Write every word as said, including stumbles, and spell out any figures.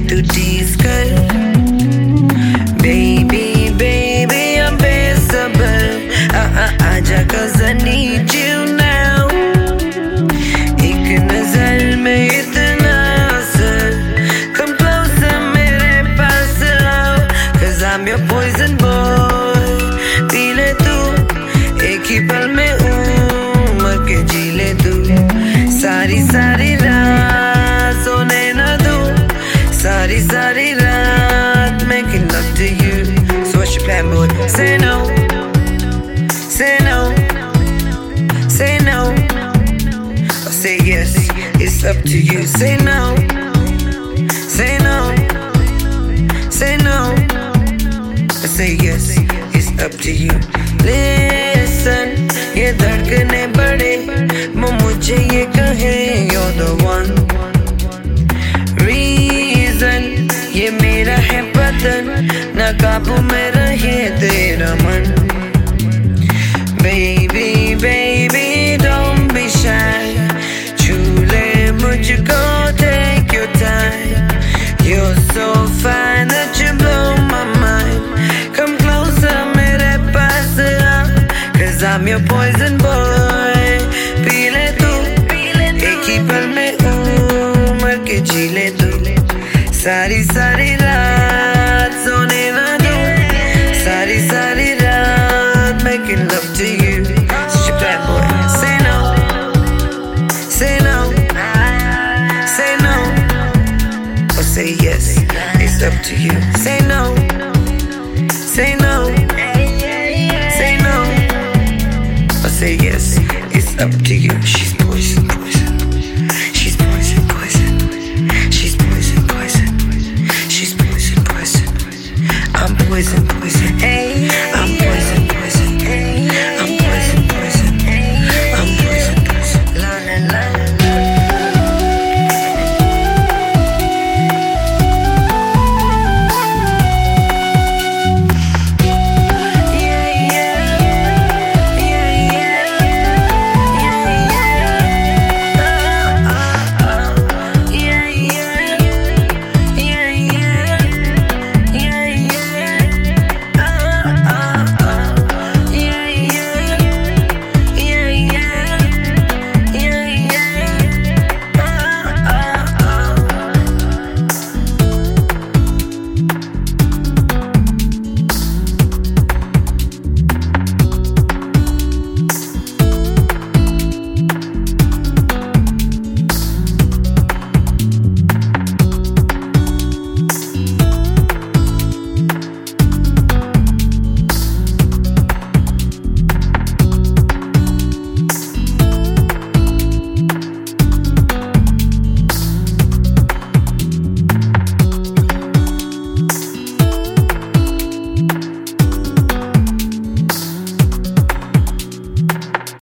तू टीज कर baby baby I'm बेसब्र आ आ आजा cause I need you now एक नजर में इतना असर come closer मेरे पास आओ cause I'm your poison boy पी ले तू एक ही पल में उम्र के जी ले तू सारी सारी रात सोने न दूं सारी सारी रात making love to you so what's your plan boy say no say no say no or say yes it's up to you say no say no say no or say yes it's up to you listen ये धड़कने बढ़े वो मुझे ये कहे you're the one reason ये मेरा है बदन ना काबू में रहे तेरा मन baby baby don't be shy छू ले मुझको take your time you're so fine that you blow my mind come closer मेरे पास आ cause I'm your poison boy पी ले तू एक ही पल में उम्र के जी ले तू सारी सारी रात सोने ना दूं सारी सारी रात making love to you such a bad boy say no say no say no or say yes it's up to you say no say no say no or say yes it's up to you she's